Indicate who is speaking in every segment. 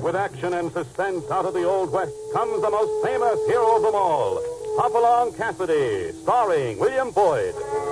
Speaker 1: with action and suspense out of the Old West comes the most famous hero of them all, Hopalong Cassidy, starring William Boyd.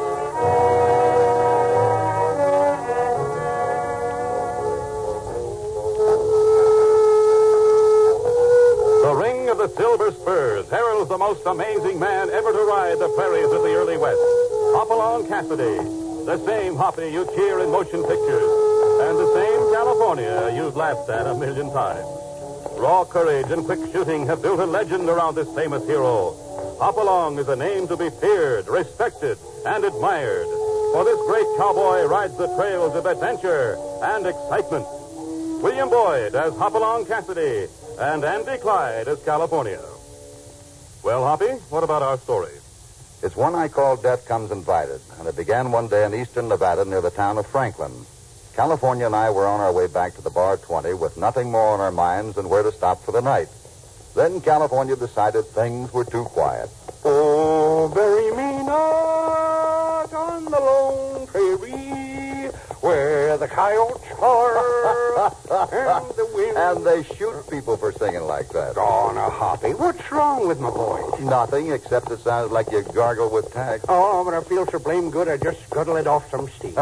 Speaker 1: The ring of the silver spurs heralds the most amazing man ever to ride the prairies of the early West, Hopalong Cassidy, the same Hoppy you cheer in motion pictures, and the same California you've laughed at a million times. Raw courage and quick shooting have built a legend around this famous hero. Hopalong is a name to be feared, respected, and admired. For this great cowboy rides the trails of adventure and excitement. William Boyd as Hopalong Cassidy and Andy Clyde as California. Well, Hoppy, what about our story?
Speaker 2: It's one I call Death Comes Invited, and it began one day in eastern Nevada near the town of Franklin. California and I were on our way back to the Bar 20 with nothing more on our minds than where to stop for the night. Then California decided things were too quiet.
Speaker 3: Oh, bury me not on the lone prairie where the coyotes are and the wind...
Speaker 2: And they shoot people for singing like that.
Speaker 3: Oh, now, Hoppy, what's wrong with my voice?
Speaker 2: Nothing, except it sounds like you gargle with tack.
Speaker 3: Oh, but I feel so blame good I just scuttle it off some steam.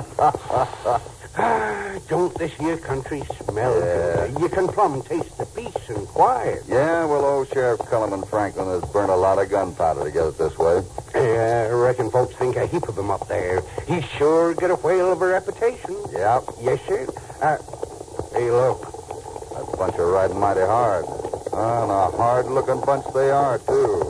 Speaker 3: Don't this here country smell good? You can plumb taste the peace and quiet.
Speaker 2: Yeah, well, old Sheriff Culliman Franklin has burned a lot of gunpowder to get it this way.
Speaker 3: Yeah, I reckon folks think a heap of him up there. He sure got a whale of a reputation.
Speaker 2: Yeah.
Speaker 3: Yes, sir. Hey, look.
Speaker 2: That bunch are riding mighty hard. And a hard-looking bunch they are, too.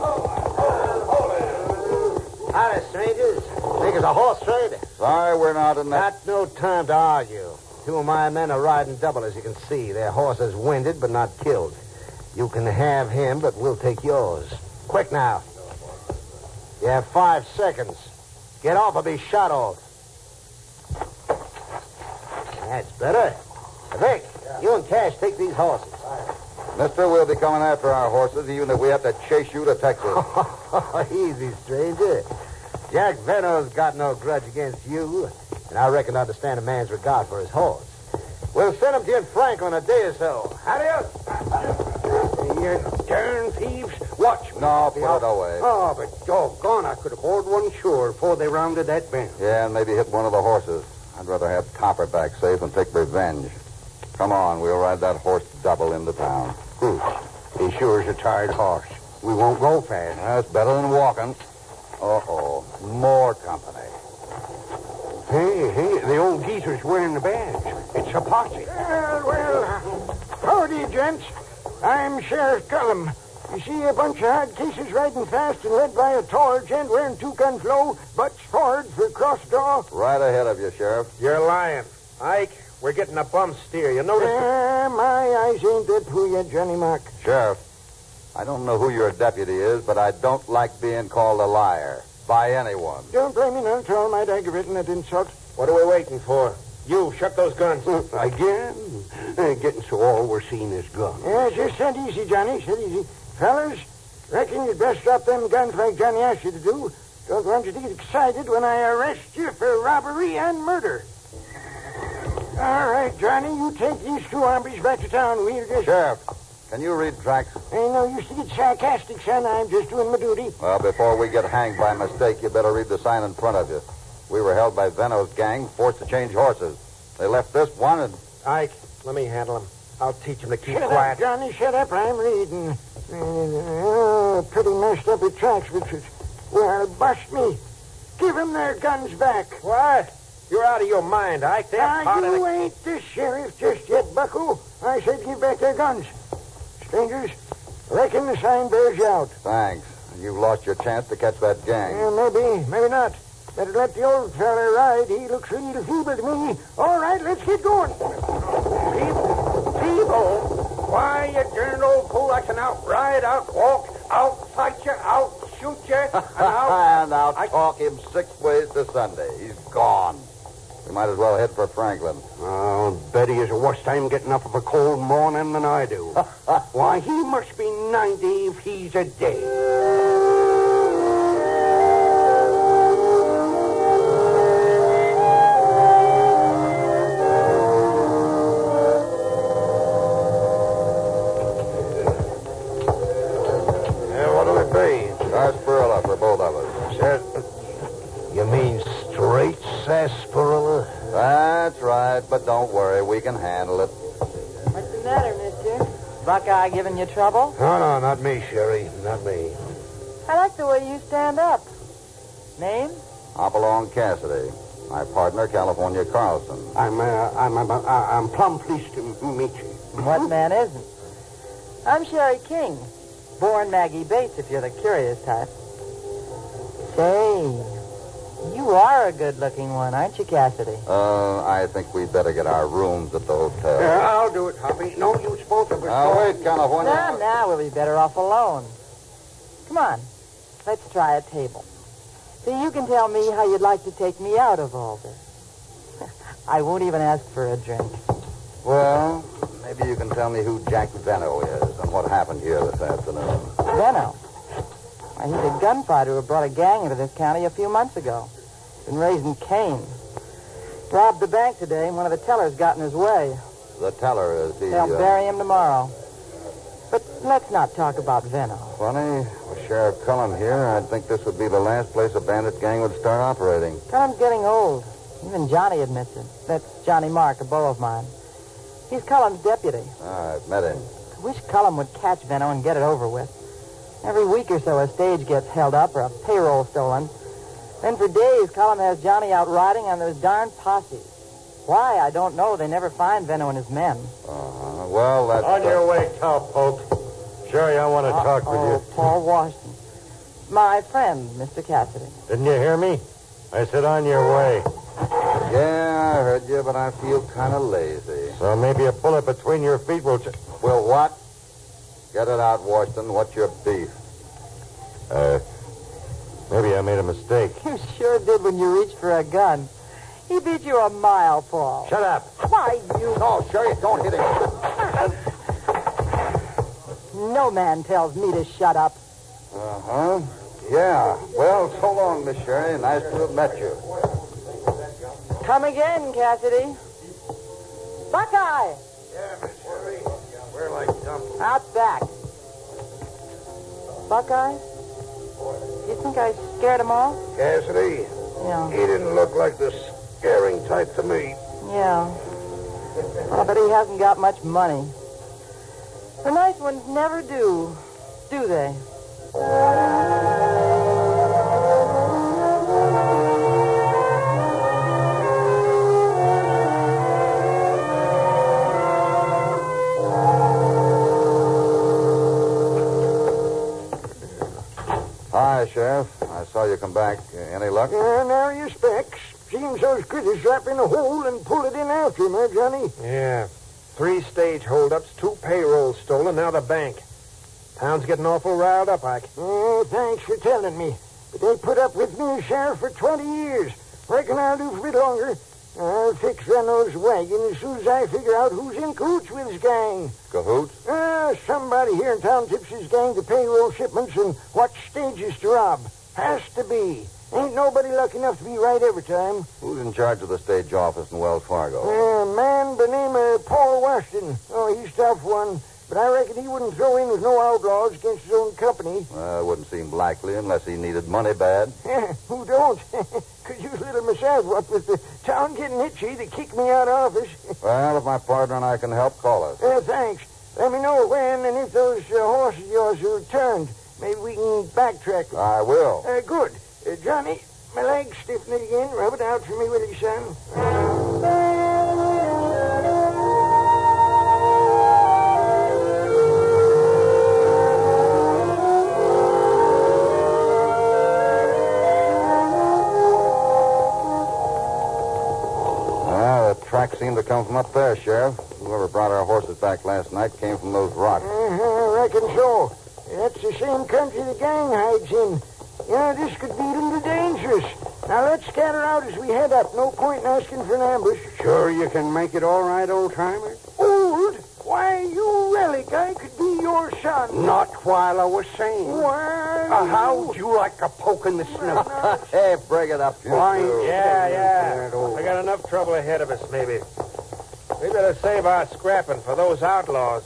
Speaker 4: Howdy, strangers. Think it's a horse trade?
Speaker 2: Sorry, we're not in that...
Speaker 4: Not no time to argue. Two of my men are riding double, as you can see. Their horses winded, but not killed. You can have him, but we'll take yours. Quick now. You have 5 seconds. Get off or be shot off. That's better. Vic, you and Cash take these horses.
Speaker 2: Mister, we'll be coming after our horses, even if we have to chase you to Texas.
Speaker 4: Easy, stranger. Jack Veno's got no grudge against you, and I reckon I understand a man's regard for his horse. We'll send him to you in Franklin a day or so. Adios.
Speaker 3: You darn thieves. Watch me.
Speaker 2: No, put it away.
Speaker 3: Oh, but doggone, I could have bored one sure before they rounded that bend.
Speaker 2: Yeah, and maybe hit one of the horses. I'd rather have Copper back safe and take revenge. Come on, we'll ride that horse double into town.
Speaker 3: He sure is a tired horse. We won't go fast.
Speaker 2: That's better than walking. Uh-oh, more company.
Speaker 3: Hey, the old geezer's wearing the badge. It's a posse. Well, howdy, gents. I'm Sheriff Cullum. You see a bunch of hard cases riding fast and led by a tall gent wearing two-gun flow, butts forward for cross draw.
Speaker 2: Right ahead of you, Sheriff.
Speaker 4: You're lying. Ike, we're getting a bum steer. You notice...
Speaker 3: My eyes ain't that through yet, Johnny Mark.
Speaker 2: Sheriff, I don't know who your deputy is, but I don't like being called a liar by anyone.
Speaker 3: Don't blame me none. It's all might aggravating that insult.
Speaker 4: What are we waiting for? You, shut those guns.
Speaker 3: Again? Getting so all we're seeing is guns. Yeah, just said easy, Johnny. Said easy. Fellas, reckon you'd best drop them guns like Johnny asked you to do. Don't want you to get excited when I arrest you for robbery and murder. All right, Johnny, you take these two hombres back to town. We'll just...
Speaker 2: Sheriff, can you read tracks?
Speaker 3: Ain't no use to get sarcastic, son. I'm just doing my duty.
Speaker 2: Well, before we get hanged by mistake, you better read the sign in front of you. We were held by Veno's gang, forced to change horses. They left this one and...
Speaker 4: Ike, let me handle him. I'll teach him to keep
Speaker 3: Shut
Speaker 4: quiet.
Speaker 3: up, Johnny. Shut up. I'm reading. Pretty messed up at tracks, Richard. Well, bust me. Give them their guns back.
Speaker 4: What? You're out of your mind, Ike. They're part of
Speaker 3: You
Speaker 4: the...
Speaker 3: ain't the sheriff just yet, bucko. I said give back their guns. Strangers, reckon the sign bears you out.
Speaker 2: Thanks. You've lost your chance to catch that gang.
Speaker 3: Maybe not. Better let the old fella ride. He looks real feeble to me. All right, let's get going.
Speaker 4: Feeble? Why, you darn old fool, I can outride, outwalk, outfight you, outshoot you, and
Speaker 2: And I'll talk him 6 ways to Sunday. He's gone. We might as well head for Franklin.
Speaker 3: Oh, Betty is a worse time getting up of a cold morning than I do. Why, he must be 90 if he's a day.
Speaker 5: Buckeye giving you trouble?
Speaker 3: No, not me, Sherry. Not me.
Speaker 5: I like the way you stand up. Name?
Speaker 2: Hopalong Cassidy. My partner, California Carlson.
Speaker 3: I'm plumb pleased to meet you.
Speaker 5: What man isn't? I'm Sherry King. Born Maggie Bates, if you're the curious type. Say, you are a good-looking one, aren't you, Cassidy?
Speaker 2: I think we'd better get our rooms at the hotel.
Speaker 3: I'll do it, Hoppy. No use both of us.
Speaker 2: Now, wait, California.
Speaker 5: Now we'll be better off alone. Come on, let's try a table. See, you can tell me how you'd like to take me out of all this. I won't even ask for a drink.
Speaker 2: Well, maybe you can tell me who Jack Venno is and what happened here this afternoon.
Speaker 5: Venno? Why, he's a gunfighter who brought a gang into this county a few months ago. Been raising Cain. Robbed the bank today, and one of the tellers got in his way.
Speaker 2: The teller is the...
Speaker 5: They'll bury him tomorrow. But let's not talk about Venno.
Speaker 2: Funny, with Sheriff Cullum here, I'd think this would be the last place a bandit gang would start operating.
Speaker 5: Cullum's getting old. Even Johnny admits it. That's Johnny Mark, a beau of mine. He's Cullum's deputy.
Speaker 2: I've met him.
Speaker 5: I wish Cullum would catch Venno and get it over with. Every week or so, a stage gets held up or a payroll stolen. Then for days, Cullum has Johnny out riding on those darn posses. Why, I don't know. They never find Venno and his men.
Speaker 2: Well, that's...
Speaker 6: On your way, cowpoke. Sherry, I want to talk with you.
Speaker 5: Paul Washington. My friend, Mr. Cassidy.
Speaker 6: Didn't you hear me? I said on your way.
Speaker 2: Yeah, I heard you, but I feel kind of lazy.
Speaker 6: So maybe a bullet between your feet will...
Speaker 2: Well, what? Get it out, Washington. What's your beef?
Speaker 6: Maybe I made a mistake.
Speaker 5: You sure did when you reached for a gun. He beat you a mile, Paul.
Speaker 6: Shut up.
Speaker 5: Why, you...
Speaker 2: No, Sherry, don't hit him.
Speaker 5: No man tells me to shut up.
Speaker 2: Uh-huh. Yeah. Well, so long, Miss Sherry. Nice to have met you.
Speaker 5: Come again, Cassidy. Buckeye!
Speaker 3: Yeah, Miss Sherry. Where like dump?
Speaker 5: Out back. Buckeye? You think I scared him off?
Speaker 3: Cassidy,
Speaker 5: Yeah.
Speaker 3: he didn't look like the scaring type to me.
Speaker 5: Yeah. Well, but he hasn't got much money. The nice ones never do they?
Speaker 2: Hi, Sheriff. I saw you come back. Any luck?
Speaker 3: Now your specs. Seems those critters drop in a hole and pull it in after him, Johnny?
Speaker 4: Yeah. 3 stage holdups, 2 payrolls stolen, now the bank. Town's getting awful riled up, Ike.
Speaker 3: Oh, thanks for telling me. But they put up with me as sheriff for 20 years. Reckon I'll do for a bit longer. I'll fix Venno's wagon as soon as I figure out who's in cahoots with his gang.
Speaker 2: Cahoots?
Speaker 3: Somebody here in town tips his gang to payroll shipments and what stages to rob. Has to be. Ain't nobody lucky enough to be right every time.
Speaker 2: Who's in charge of the stage office in Wells Fargo?
Speaker 3: A man by the name of Paul Washington. Oh, he's a tough one. But I reckon he wouldn't throw in with no outlaws against his own company.
Speaker 2: It wouldn't seem likely unless he needed money bad.
Speaker 3: Who don't? Could use a little myself, what with the town getting itchy to kick me out of office.
Speaker 2: Well, if my partner and I can help, call us.
Speaker 3: Thanks. Let me know when and if those horses of yours are turned. Maybe we can backtrack.
Speaker 2: I will.
Speaker 3: Good. Johnny, my leg's stiffening again. Rub it out for me, will you, son?
Speaker 2: Tracks seem to come from up there, Sheriff. Whoever brought our horses back last night came from those rocks.
Speaker 3: I reckon so. That's the same country the gang hides in. Yeah, this could be a little dangerous. Now, let's scatter out as we head up. No point in asking for an ambush.
Speaker 7: Sure you can make it all right, old-timer?
Speaker 3: Old? Why, you relic. I could be your son.
Speaker 7: Not while I was saying.
Speaker 3: Why?
Speaker 7: How'd you like a poke in the snout?
Speaker 2: Hey, bring it up, you
Speaker 7: Why,
Speaker 2: two.
Speaker 6: Yeah. I got enough trouble ahead of us, maybe. We better save our scrapping for those outlaws.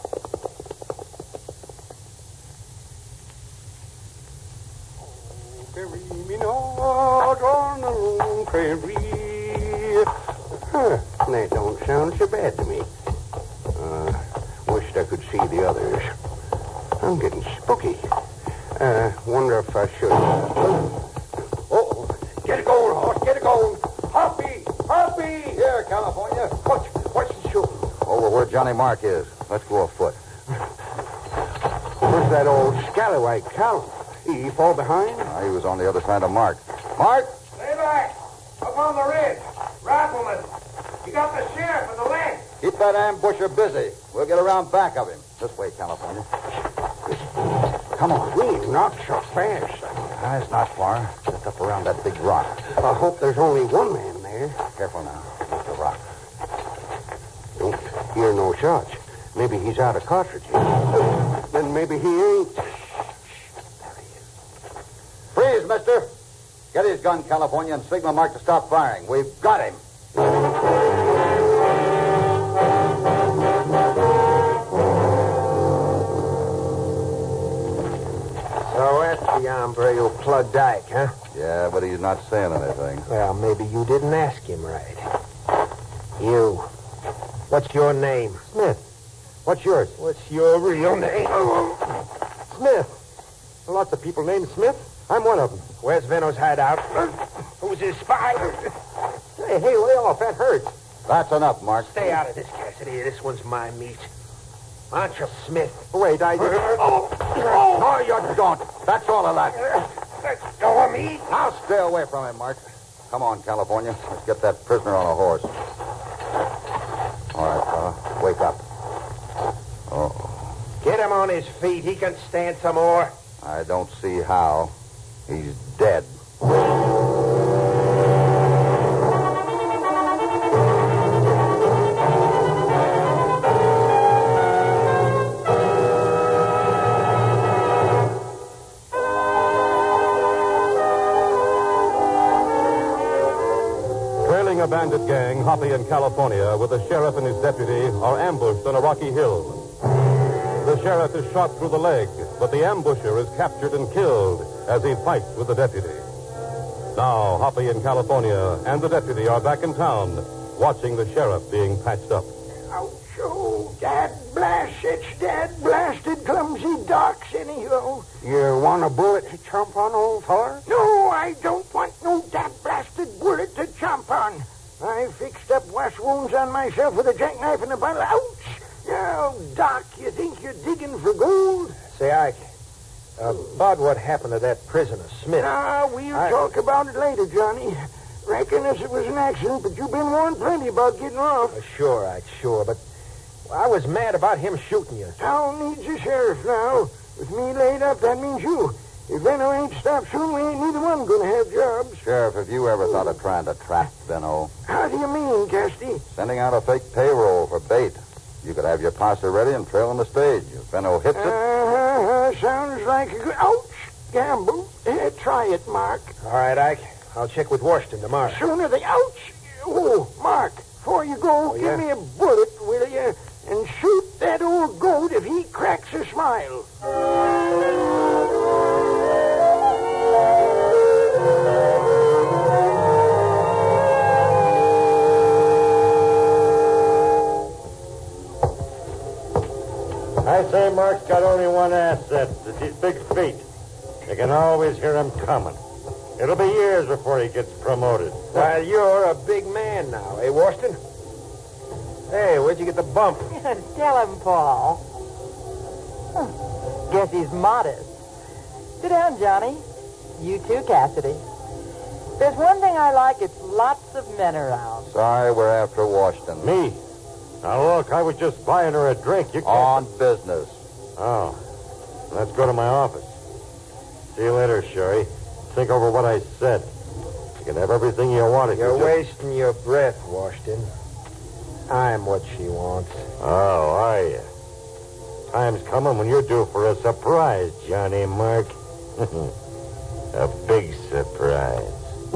Speaker 7: Bury me not on the lone prairie. That don't sound so bad to me. Wished I could
Speaker 3: see the others. I'm getting spooky. Wonder if I should. Oh, get it going, horse. Get it going. Hoppy! Hoppy!
Speaker 2: Here, California.
Speaker 3: What's he shooting?
Speaker 2: Over where Johnny Mark is. Let's go afoot.
Speaker 3: Where's that old scallywag, Cal? He fall behind?
Speaker 2: He was on the other side of Mark. Mark!
Speaker 6: Stay back. Up on the ridge. Rifleman. You got the sheriff in the leg.
Speaker 2: Keep that ambusher busy. We'll get around back of him. This way, California. Come on.
Speaker 3: We ain't not so fast.
Speaker 2: It's not far. Just up around that big rock.
Speaker 3: I hope there's only one man there.
Speaker 2: Careful now. That's the rock.
Speaker 3: Don't hear no shots. Maybe he's out of cartridges. Then maybe he ain't. There he is.
Speaker 2: Freeze, mister. Get his gun, California, and signal Mark to stop firing. We've got him.
Speaker 4: So that's the hombre who plugged Ike, huh?
Speaker 2: Yeah, but he's not saying anything.
Speaker 4: Well, maybe you didn't ask him right. You. What's your name?
Speaker 6: Smith. What's yours?
Speaker 4: What's your real name?
Speaker 6: Smith. Lots of people named Smith. I'm one of them.
Speaker 4: Where's Venno's hideout? Who's his spy?
Speaker 6: Hey, lay off. That hurts.
Speaker 2: That's enough, Mark.
Speaker 4: Stay out of this, Cassidy. This one's my meat. Aren't you Smith?
Speaker 6: Wait, I...
Speaker 2: No, you don't. That's all of that.
Speaker 4: Let go of me.
Speaker 2: Now stay away from him, Mark. Come on, California. Let's get that prisoner on a horse. All right, fella. Wake up. Oh,
Speaker 4: Get him on his feet. He can stand some more.
Speaker 2: I don't see how. He's dead.
Speaker 1: Trailing a bandit gang, Hoppy in California, with the sheriff and his deputy, are ambushed on a rocky hill. The sheriff is shot through the leg, but the ambusher is captured and killed as he fights with the deputy. Now, Hoppy in California and the deputy are back in town, watching the sheriff being patched up.
Speaker 3: Ouch, oh, dad blast, it's dad blasted clumsy docs anyhow. You want a bullet to chomp on, old feller? No, I don't want no dad blasted bullet to chomp on. I fixed up wash wounds on myself with a jackknife and a bottle. Ouch! Now, Doc, you think you're digging for gold?
Speaker 4: Say, Ike, about what happened to that prisoner, Smith.
Speaker 3: We'll talk about it later, Johnny. Reckon as it was an accident, but you've been warned plenty about getting off.
Speaker 4: Sure, Ike, sure, but I was mad about him shooting you.
Speaker 3: Town needs a sheriff now. With me laid up, that means you. If Venno ain't stopped soon, we ain't neither one going to have jobs.
Speaker 2: Sheriff, have you ever thought of trying to trap Venno?
Speaker 3: How do you mean, Cassidy?
Speaker 2: Sending out a fake payroll for bait. You could have your posse ready and trail on the stage. If Venno hits it...
Speaker 3: Sounds like a good... Ouch! Gamble. Try it, Mark.
Speaker 4: All right, Ike. I'll check with Washington tomorrow.
Speaker 3: Sooner the... Ouch! Oh, Mark, before you go, give me a bullet, will you? And shoot that old goat if he cracks a smile.
Speaker 6: I say Mark's got only one asset. It's his big feet. You can always hear him coming. It'll be years before he gets promoted.
Speaker 4: Well, you're a big man now, eh, Washington? Hey, where'd you get the bump?
Speaker 5: Tell him, Paul. Guess he's modest. Sit down, Johnny. You too, Cassidy. There's one thing I like, it's lots of men around.
Speaker 2: Sorry, we're after Washington.
Speaker 6: Me? Now, look, I was just buying her a drink. You can't...
Speaker 2: On business.
Speaker 6: Oh. Let's go to my office. See you later, Sherry. Think over what I said. You can have everything you want.
Speaker 4: You're wasting your breath, Washington. I'm what she wants.
Speaker 6: Oh, are you? Time's coming when you're due for a surprise, Johnny Mark. A big surprise.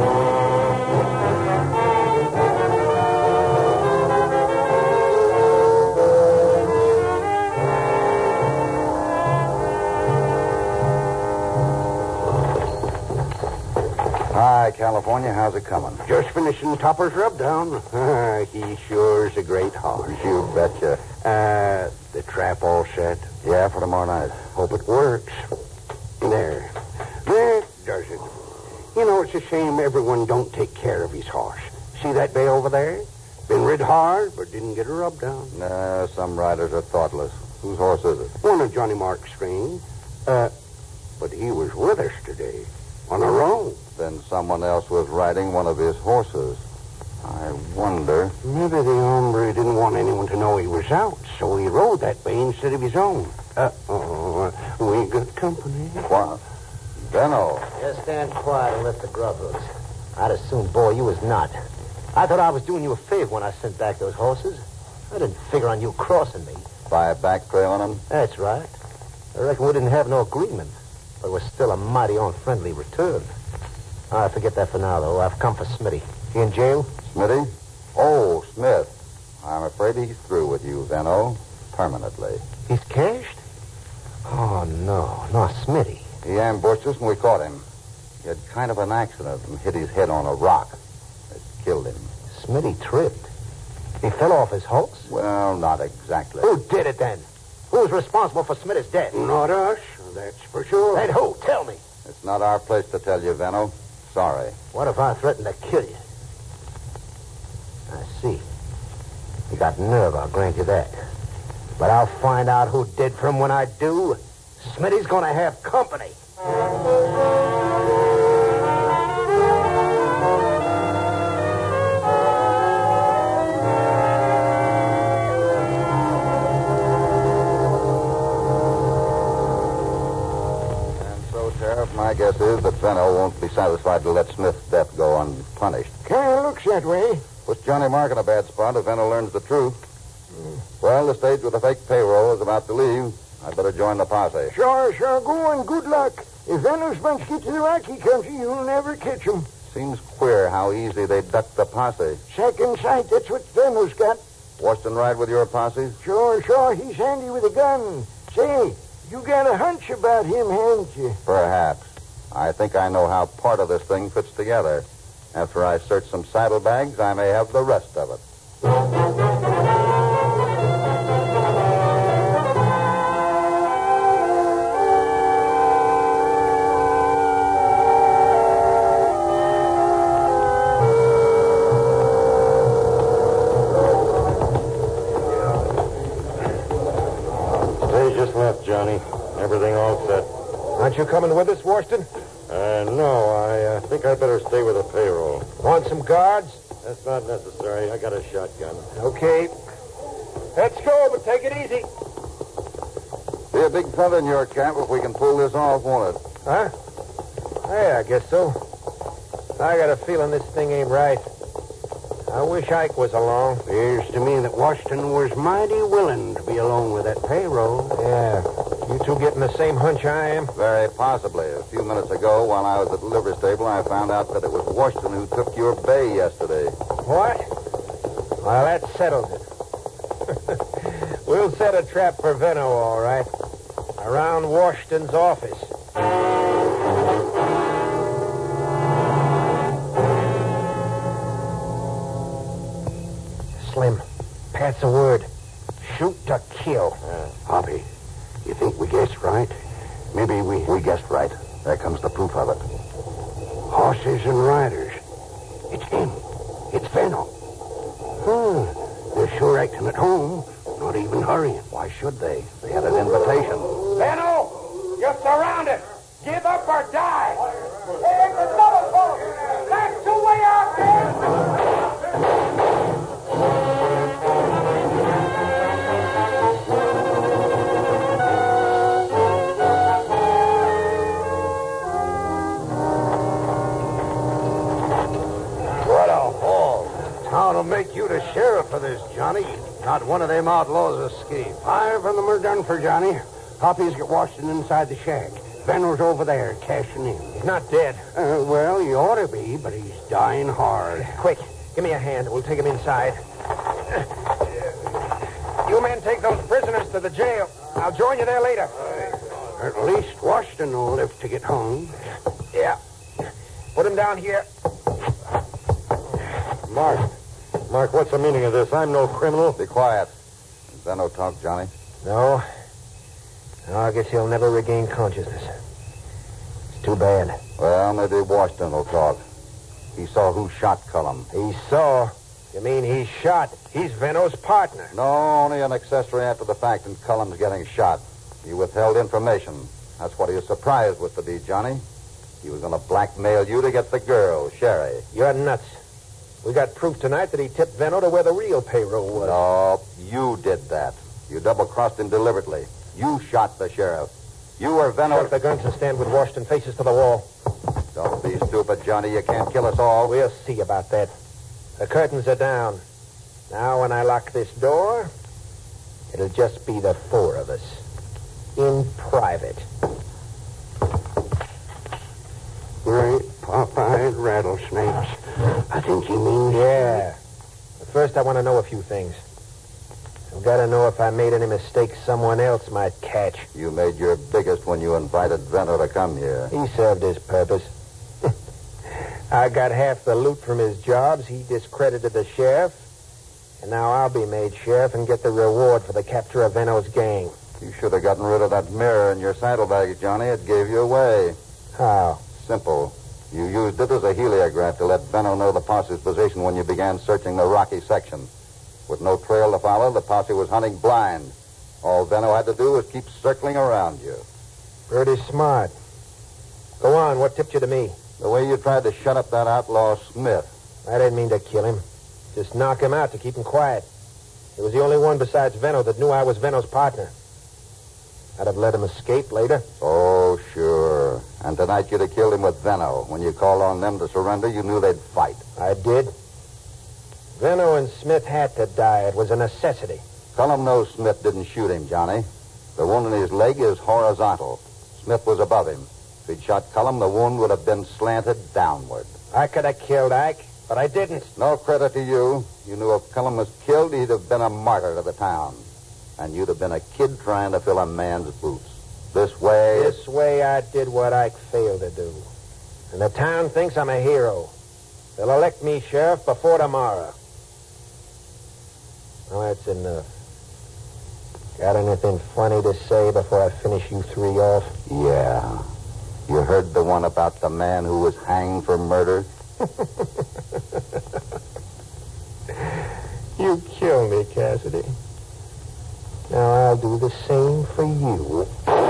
Speaker 2: Hi, California. How's it coming?
Speaker 3: Just finishing Topper's rub down. He sure's a great horse.
Speaker 2: You betcha.
Speaker 3: The trap all set?
Speaker 2: Yeah, for tomorrow night.
Speaker 3: Hope it works. There. That does it. You know, it's a shame everyone don't take care of his horse. See that bay over there? Been rid hard, but didn't get a rub down.
Speaker 2: Nah, some riders are thoughtless. Whose horse is it?
Speaker 3: One of Johnny Mark's string. But he was with us today. On a roan.
Speaker 2: Then someone else was riding one of his horses. I wonder.
Speaker 3: Maybe the hombre didn't want anyone to know he was out, so he rode that bay instead of his own. We got company.
Speaker 2: What? Benno.
Speaker 4: Just stand quiet and lift the grub hooks. I'd as soon bore you as not. I thought I was doing you a favor when I sent back those horses. I didn't figure on you crossing me.
Speaker 2: By a back trail on him?
Speaker 4: That's right. I reckon we didn't have no agreement, but it was still a mighty unfriendly return. I forget that for now, though. I've come for Smitty. He in jail?
Speaker 2: Smitty? Oh, Smith. I'm afraid he's through with you, Benno. Permanently.
Speaker 4: He's cashed? Oh, no. Not Smitty.
Speaker 2: He ambushed us and we caught him. He had kind of an accident and hit his head on a rock. It killed him.
Speaker 4: Smitty tripped. He fell off his horse?
Speaker 2: Well, not exactly.
Speaker 4: Who did it, then? Who's responsible for Smitty's death?
Speaker 3: Not us, that's for sure.
Speaker 4: Then who? Tell me.
Speaker 2: It's not our place to tell you, Benno. Sorry.
Speaker 4: What if I threatened to kill you? I see. You got nerve, I'll grant you that. But I'll find out who did for him when I do. Smitty's gonna have company.
Speaker 2: My guess is that Benno won't be satisfied to let Smith's death go unpunished.
Speaker 3: Kind of looks that way.
Speaker 2: Puts Johnny Mark in a bad spot if Benno learns the truth. Well, the stage with the fake payroll is about to leave. I'd better join the posse.
Speaker 3: Sure, go and good luck. If Benno's bunch get to the Rocky Country, you'll never catch 'em.
Speaker 2: Seems queer how easy they duck the posse.
Speaker 3: Second sight, that's what Benno's got.
Speaker 2: Washington ride with your posse?
Speaker 3: Sure, he's handy with a gun. Say, you got a hunch about him, haven't you?
Speaker 2: Perhaps. I think I know how part of this thing fits together. After I search some saddlebags, I may have the rest of it.
Speaker 6: They just left, Johnny. Everything all set.
Speaker 4: Aren't you coming with us, Washington?
Speaker 6: No, I think I'd better stay with the payroll.
Speaker 4: Want some guards?
Speaker 6: That's not necessary. I got a shotgun.
Speaker 4: Okay. Let's go, but take it easy.
Speaker 2: Be a big feather in your cap if we can pull this off, won't it?
Speaker 4: Huh? Yeah, I guess so. I got a feeling this thing ain't right. I wish Ike was along.
Speaker 3: Appears to me that Washington was mighty willing to be alone with that payroll.
Speaker 4: Yeah. You two getting the same hunch I am?
Speaker 2: Very possibly. A few minutes ago, while I was at the livery stable, I found out that it was Washington who took your bay yesterday.
Speaker 4: What? Well, that settles it. We'll set a trap for Venno, all right. Around Washington's office. Slim, pass the word. Shoot to kill.
Speaker 3: Hoppy, you think we guessed right? Maybe we
Speaker 2: guessed right. There comes the proof of it.
Speaker 3: Horses and riders. It's him. It's Venno. They're sure acting at home. Not even hurrying.
Speaker 2: Why should they? They had an invitation.
Speaker 4: Venno! You're surrounded! Give up or die! It's a double pull! That's the way out there!
Speaker 3: What a haul. Town'll make you the sheriff for this, Johnny. Not one of them outlaws escaped. 5 of them are done for, Johnny. Hoppy's got Washington inside the shack. Venno's over there, cashing in.
Speaker 4: He's not dead.
Speaker 3: Well, he ought to be, but he's dying hard.
Speaker 4: Quick, give me a hand. We'll take him inside. You men take those prisoners to the jail. I'll join you there later.
Speaker 3: At least Washington will live to get home.
Speaker 4: Yeah. Put him down here.
Speaker 6: Mark, what's the meaning of this? I'm no criminal.
Speaker 2: Be quiet. Benno talk, Johnny.
Speaker 4: No. No, I guess he'll never regain consciousness. It's too bad.
Speaker 2: Well, maybe Washington will talk. He saw who shot Cullum.
Speaker 4: He saw? You mean he shot? He's Veno's partner.
Speaker 2: No, only an accessory after the fact, and Cullum's getting shot. He withheld information. That's what his surprise was to be, Johnny. He was going to blackmail you to get the girl, Sherry.
Speaker 4: You're nuts. We got proof tonight that he tipped Veno to where the real payroll was.
Speaker 2: No, you did that. You double-crossed him deliberately. You shot the sheriff. You were Veno.
Speaker 4: Drop the guns and stand with Washington faces to the wall.
Speaker 2: Don't be stupid, Johnny. You can't kill us all.
Speaker 4: We'll see about that. The curtains are down. Now, when I lock this door, it'll just be the four of us. In private.
Speaker 3: Great pop-eyed rattlesnakes. I think he means...
Speaker 4: Yeah. But first, I want to know a few things. I've got to know if I made any mistakes someone else might catch.
Speaker 2: You made your biggest when you invited Veno to come here.
Speaker 4: He served his purpose. I got half the loot from his jobs. He discredited the sheriff. And now I'll be made sheriff and get the reward for the capture of Veno's gang.
Speaker 2: You should have gotten rid of that mirror in your saddlebags, Johnny. It gave you away.
Speaker 4: How?
Speaker 2: Simple. You used it as a heliograph to let Veno know the posse's position when you began searching the rocky section. With no trail to follow, the posse was hunting blind. All Veno had to do was keep circling around you.
Speaker 4: Pretty smart. Go on. What tipped you to me?
Speaker 2: The way you tried to shut up that outlaw Smith.
Speaker 4: I didn't mean to kill him. Just knock him out to keep him quiet. He was the only one besides Veno that knew I was Veno's partner. I'd have let him escape later.
Speaker 2: Oh, sure. And tonight you'd have killed him with Veno. When you called on them to surrender, you knew they'd fight.
Speaker 4: I did. Veno and Smith had to die. It was a necessity.
Speaker 2: Cullum knows Smith didn't shoot him, Johnny. The wound in his leg is horizontal. Smith was above him. If he'd shot Cullum, the wound would have been slanted downward.
Speaker 4: I could have killed Ike, but I didn't.
Speaker 2: No credit to you. You knew if Cullum was killed, he'd have been a martyr to the town. And you'd have been a kid trying to fill a man's boots. This way...
Speaker 4: This way I did what Ike failed to do. And the town thinks I'm a hero. They'll elect me sheriff before tomorrow. Well, that's enough. Got anything funny to say before I finish you three off?
Speaker 2: Yeah. You heard the one about the man who was hanged for murder?
Speaker 4: You kill me, Cassidy. Now I'll do the same for you.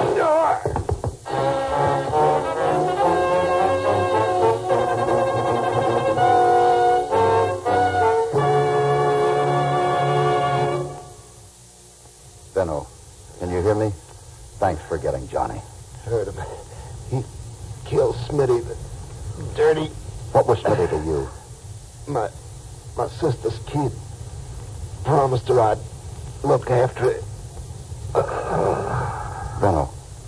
Speaker 2: Veno, can you hear me? Thanks for getting Johnny.
Speaker 3: Heard him. He killed Smitty, the dirty...
Speaker 2: What was Smitty to you?
Speaker 3: My sister's kid. Promised her I'd look after it.
Speaker 2: Veno.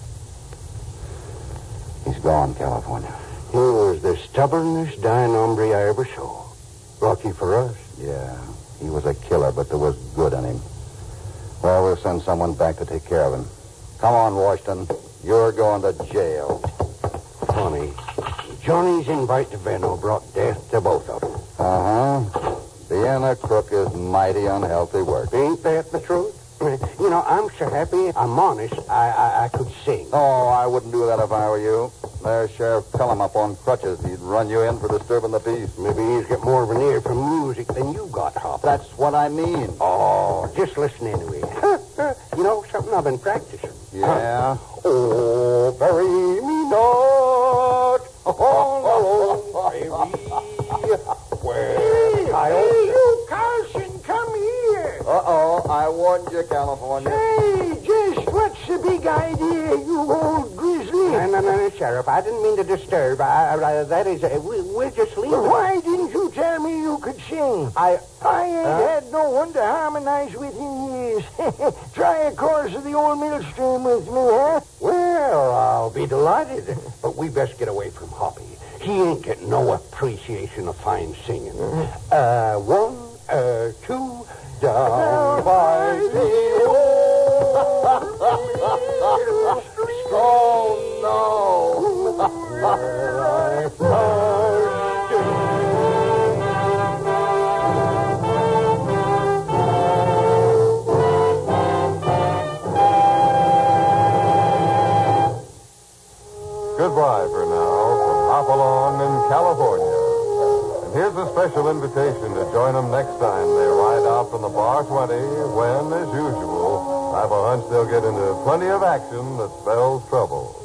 Speaker 2: He's gone, California.
Speaker 3: He was the stubbornest dying hombre I ever saw. Lucky for us.
Speaker 2: Yeah, he was a killer, but there was good in him. Well, we'll send someone back to take care of him. Come on, Washington. You're going to jail.
Speaker 3: Funny. Johnny's invite to Veno brought death to both of them.
Speaker 2: Uh-huh. Being a crook is mighty unhealthy work.
Speaker 3: Ain't that the truth? You know, I'm so happy, I'm honest, I could sing.
Speaker 2: Oh, I wouldn't do that if I were you. There's Sheriff Cullum up on crutches. He'd run you in for disturbing the peace.
Speaker 3: Maybe he's got more of an ear for music than you got, Hop.
Speaker 2: That's what I mean.
Speaker 3: Oh, just listen anyway. You know, something I've been practicing.
Speaker 2: Yeah?
Speaker 3: Oh, bury me not all alone, baby. Hey, you, Carson, come here.
Speaker 2: Uh-oh, I warned you, California.
Speaker 3: Hey, just what's the big idea, you old grizzly? No, Sheriff, I didn't mean to disturb. That is, we're just leaving. Well, why didn't you tell me you could sing? I ain't had no one to harmonize with in years. Try a course of the old millstream with me, huh? Well, I'll be delighted. But we best get away from Hoppy. He ain't getting no appreciation of fine singing. One, two, down by the old
Speaker 2: Oh, no.
Speaker 3: where I first
Speaker 8: goodbye for now from Hopalong in California. And here's a special invitation to join them next time they ride out from the Bar 20 when, as usual, I have a hunch they'll get into plenty of action that spells trouble.